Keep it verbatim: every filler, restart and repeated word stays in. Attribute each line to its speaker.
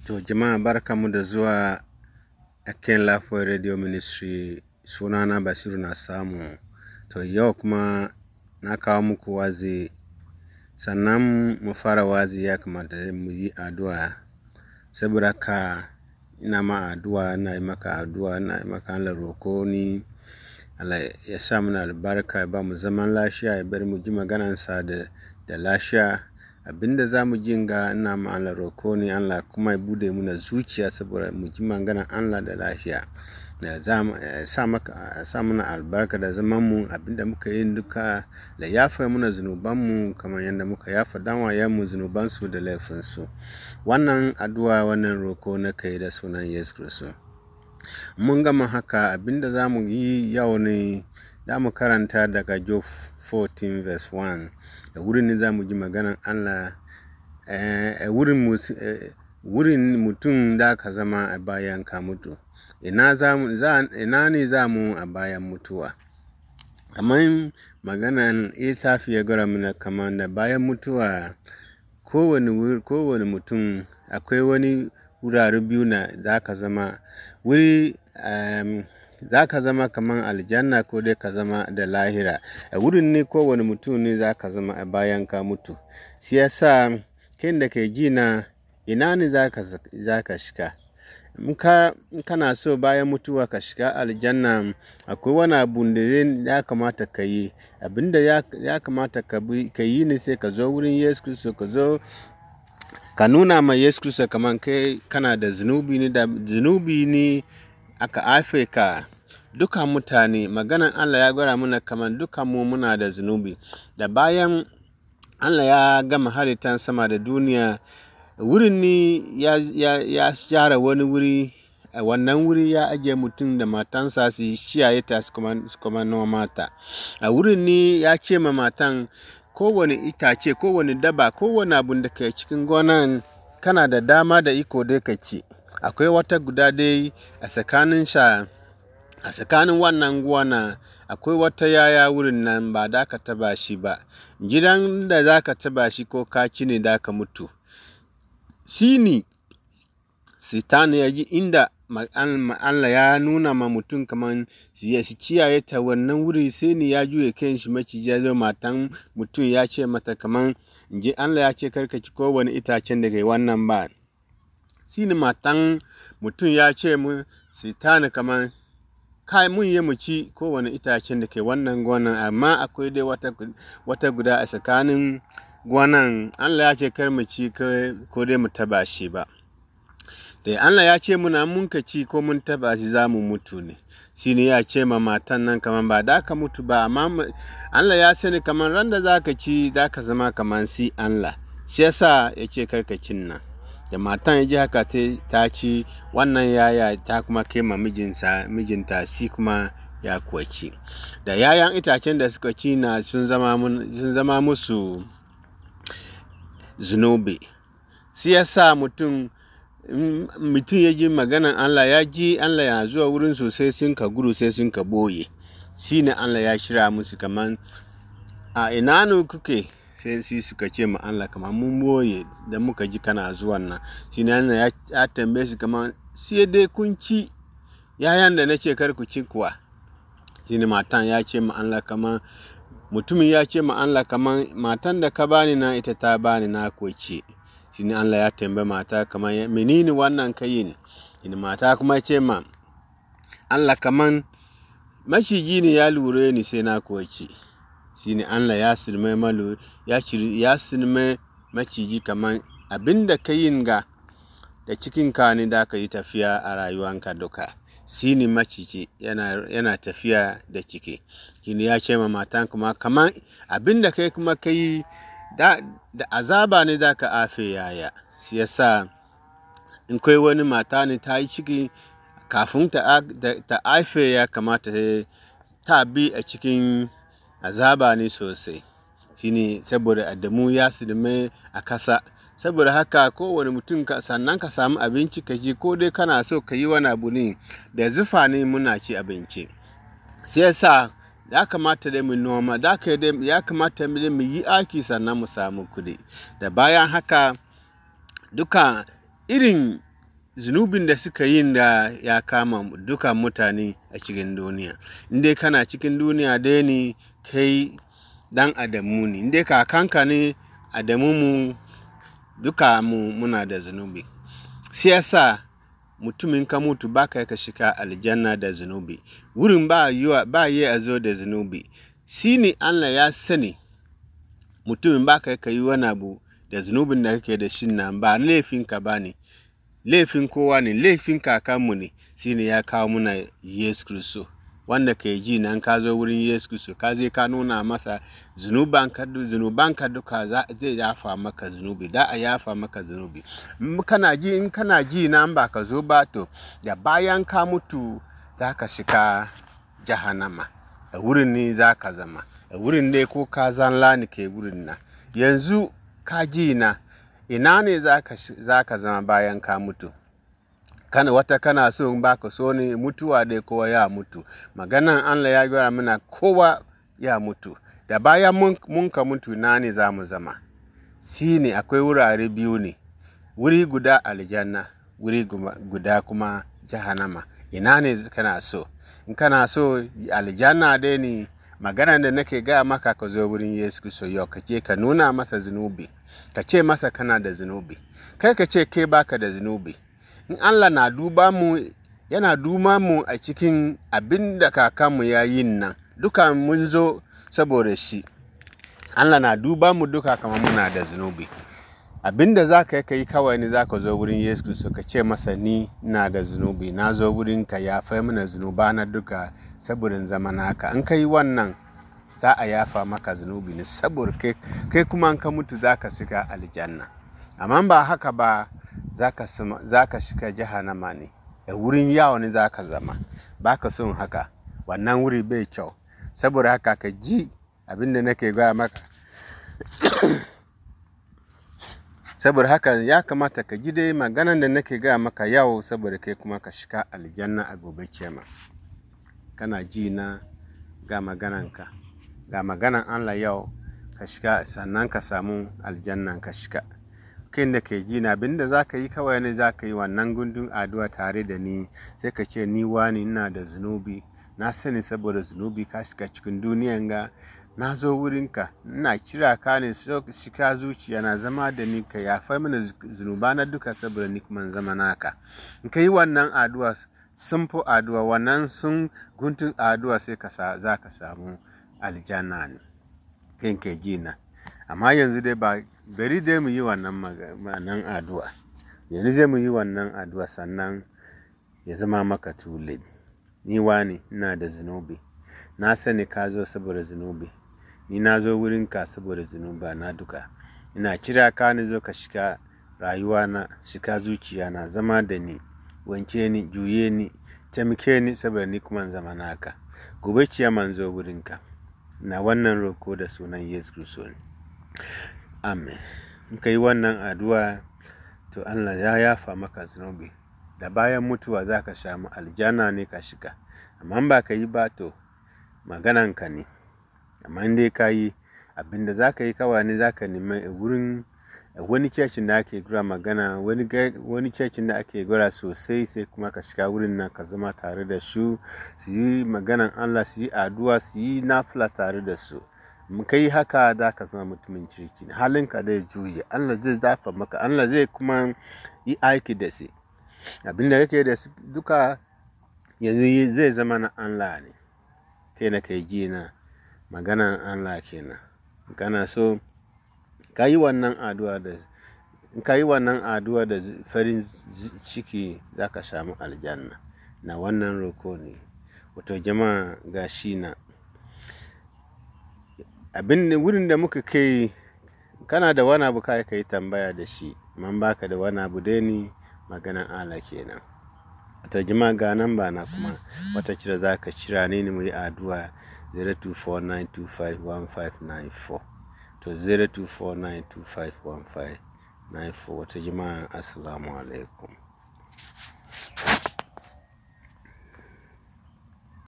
Speaker 1: To jama'a barkamu da zuwa Aken Lafiyar Radio Ministry, sunana Basiru na samu. To yau kuma na kawo muku wazi, sannan mu fara wazi ya kamata mu yi addu'a. Saboda haka ina ma addu'a, ina yi maka addu'a, ina yi maka Allah roko ni. Allah ya sa mana albarka, ya ba mu zaman lafiya, ya bari mu ji maganansa da, da lafiya. Abinda za mu ji ga ina ma Allah roko ni, Allah kuma ya bude muna zuciya saboda mu ji maganan Allah da lafiya. Ya za mu sa maka sa mana albarka da zaman mu, abinda muka yi duka da yafa muna zunuban mu kamar yadda muka yafa danwayen mu zunuban su da laifin su. Wannan addu'a, wannan roko na kai da sunan Yesu Kristo. Mun gama haka, abinda za mu yi yau ne, za mu karanta daga Job fourteen verse one. Da wurin ne za mu ji maganan Allah. Eh, wurin, eh, wurin mutum da ka zama a bayan ka mutu. Ina, za mu, za, ina ne za mu a bayan mutuwa? Kamar maganan ita fiye gara mana kamar da bayan mutuwa, kowane, kowane mutum akwai wani wurare biyu na za ka zama. Wuri, um, za ka zama kamar aljanna ko dai ka zama da lahira. A wurin ne kowane mutum ne za ka zama a bayan ka mutu. Shi yasa kai da ke ji na, ina ne za ka, za ka shiga? In ka, kana so bayan mutuwa ka shiga aljanna, akwai wani abu da ya kamata ka yi. Abinda ya, ya kamata ka bi, ka yi ne sai ka zo wurin Yesu Kristo, ka zo ka nuna ma Yesu Kristo kamar kai kana da zunubi ne, da zunubi ne aka haife ka. Dukan mutane, maganan Allah ya gwada mana kamar dukan mu muna da zunubi. Da bayan Allah ya gama halittar sama da duniya, wurin ne ya, ya, ya share wani wuri. A wannan wuri ya ajiye mutum da matansa su kiyaye ta su kuma, su kuma noma ta. A wurin ne ya ce ma matan, kowane itace, kowane daba, kowane abun da ke cikin gonan kana da dama da iko dai ka ci. Akwai wata guda dai a tsakanin sha, a tsakanin wannan gona akwai wata yaya wurin nan ba da ka taba shi ba. Gidan da za ka taba shi ko ka ci ne da ka mutu. Shi ne Satan ya ji inda Allah ya nuna ma mutum kamar su kiyaye ta wannan wuri, sai ne ya juye kan shi maciji ya zo matan mutum ya ce mata kamar, inji Allah ya ce karka ci kowane itacen daga wannan ba. Shi ne matan mutum ya ce mu Satan kamar, kai mun yi mu ci kowane itacen da ke wannan gonan, amma akwai dai wata, wata guda a tsakanin gonan Allah ya ce kar mu ci ko dai mu taba shi ba. Da Allah ya ce muna mun ka ci ko mun taba shi za mu mutu ne. Shi ne ya ce ma matan nan kamar ba da ka mutu ba, amma Allah ya sani kamar ran da za ka ci za ka zama kamar si Allah. Shi yasa ya ce kar ka cin nan. Da matan ya ji haka ta ci wannan yaya, ta kuma kai ma mijinsa, mijinta shi kuma ya kuwa ci. Da yayan itacen da suka ci na sun zama, sun zama musu zunubi. Shi yasa mutum, mutum ya ji maganan Allah, ya ji Allah yana zuwa wurin su sai sun ka gudu, sai sun ka boye. Shi ne Allah ya shirya musu kamar, a ina ne kuke? Sai su suka ce ma Allah kamar mun boye da muka ji kana zuwan nan. Shi ne Allah ya tambaye su kamar, sai dai kun ci yayan da na ce kar ku ci kuwa. Shi ne matan ya ce ma Allah kamar, mutumin ya ce ma Allah kamar, matan da ka bani na ita ta bani na ko ce. Shi ne Allah ya tambaye mata kamar, menene wannan ka yi? Shi ne mata kuma ce ma Allah kamar, maciji ne ya lura ni sai na ko ce. Shi ne Allah ya silme malu, ya ciri, ya silme maciji kamar, abinda ka yin ga da cikin ka ne da ka yi tafiya a rayuwanka duka. Shi ne maciji yana, yana tafiya da ciki. Shi ne ya ce ma matan kuma kamar, abinda kai kuma ka yi da, da azaba ne da ka afe yaya. Shi yasa in kai wani mata ne ta yi ciki, kafin ta, ta haife ya kamata ta bi a cikin azaba ne sosai. Shi ne saboda Adamu ya silme a kasa. Saboda haka kowane mutum sannan ka samu abinci ka ji, ko dai kana so ka yi wani abu ne, da zufa ne muna ci abinci. Shi yasa ya kamata dai mu noma, da ya kamata dai mu yi aiki sannan mu samu kuɗi. Da bayan haka duka irin zunubin da suka yin da ya kama dukan mutane a cikin duniya. Indai kana cikin duniya dai ne kai dan Adamu ne, indai kakanka ne Adamu mu duka mu muna da zunubi. Siyasa mutumin ka mutu baka ka shiga aljanna da zunubi. Wurin ba yiwa ba yi a zo da zunubi. Shi ne Allah ya sani mutumin baka ka yi wani abu da zunubin da kake da shi nan ba laifinka ba ne. Laifin kowa ne, laifin kakanmu ne. Shi ne ya kawo muna Yesu Kristo. Wanda ke ji nan ka zo wurin Yesu Kristo, ka je ka nuna masa zunubanka zunubanka duka zai yafa maka zunubi, da a yafa maka zunubi. Kana ji in kana ji nan ba ka zo ba to da bayan ka mutu za ka shiga jahannama. A wurin ne za ka zama. A wurin ne ko ka zanla ne ke wurin nan. Yanzu ka ji na ina ne za ka zama bayan ka mutu? Kana wata kana so in baka so ne mutuwa dai kowa ya mutu. Maganan Allah ya gaya mana kowa ya mutu. Da bayan mun, mun ka mutu na ne za mu zama. Shi ne akwai wurare biyu ne. Wuri guda aljanna, wuri guda kuma jahannama. Ina ne kana so? In kana so aljanna dai ne, maganan da nake gaya maka ka zo wurin Yesu Kristo yau ka ce ka nuna masa zunubi. Ka ce masa kana da zunubi. Kar ka ce kai baka da zunubi. In Allah na duba mu, yana duba mu a cikin abin da kakanmu ya yi nan. Duka mun zo saboda shi. Allah na duba mu duka kamar muna da zunubi. Abin da za ka yi kawai ne za ka zo wurin Yesu Kristo ka ce masa ni na da zunubi. Na zo wurin ka yafa mana zunuba na duka saboda zama naka. In ka yi wannan za a yafa maka zunubi ne saboda kai, kai kuma in ka mutu za ka shiga aljanna. Amma ba haka ba za ka shiga jahannama ne. A wurin yawo ne za ka zama. Ba ka son haka. Wannan wuri bai kyau. Saboda haka ka ji abin da nake gaya maka. Saboda haka ya kamata ka ji dai maganan da nake gaya maka yau saboda kai kuma ka shiga aljanna a gobe kiyama. Kana ji na ga magananka. Ga maganan Allah yau ka shiga sannan ka samu aljannan ka shiga. Kai da ke ji na abin da za ka yi kawai ne za ka yi wannan gundun addu'a tare da ni. Sai ka ce ni wani ina da zunubi. Na sani saboda zunubi ka shiga cikin duniyan ga. Na zo wurinka, ina kira ka ne shiga zuciya na zama da ni ka yafa mana zunuba na duka saboda ni kuma zama naka. In ka yi wannan addu'a, simple addu'a, wannan sun guntun addu'a sai ka za ka samu aljanna ne. Kai ke ji na. Amma yanzu dai ba bari dai mu yi wannan addu'a. Yanzu zai mu yi wannan addu'a sannan ya zama maka too late. Ni wani ina da zunubi. Na sani ka zo saboda zunubi. Ni na zo wurinka saboda zunuba na duka. Ina kira ka ne zo ka shiga rayuwa na, shiga zuciya na, zama da ni, wanke ni, juye ni, taimake ni saboda ni kuma zama naka. Gobe kiyama zo wurinka. Na wannan roko da sunan Yesu Kristo ne. Amen. In ka yi wannan addu'a to Allah ya yafa maka zunubi. Da bayan mutuwa za ka samu aljanna ne ka shiga. Amma ba ka yi ba to magananka ne. Amma in dai ka yi abin da za ka yi kawai ne za ka nemi wurin wani cecin da ake gura magana, wani, wani cecin da ake gura sosai sai kuma ka shiga wurin nan ka zama tare da su, su yi maganan Allah, su yi addu'a, su yi nafila tare da su. Mun kai haka za ka zama mutumin kirki. Halinka zai juye. Allah zai dafa maka. Allah zai kuma yi aiki da shi. Abin da kake da duka yanzu zai zama na Allah ne. Kai na kai ji na maganan Allah kenan. Kana so ka yi wannan addu'a da in ka yi wannan addu'a da farin ciki za ka samu aljanna. Na wannan roko ne. Wato jama'a ga shi na. Abin wurin da muka kai kana da wani abu kai ka yi tambaya da shi. Man baka da wani abu dai ni maganan Allah kenan. Wato jama'a ga nan ba na kuma wata kira za ka kira ni mu yi addu'a zero two four nine two five one five nine four. To zero two four nine two five one five nine four. Wata jama'a assalamu alaikum.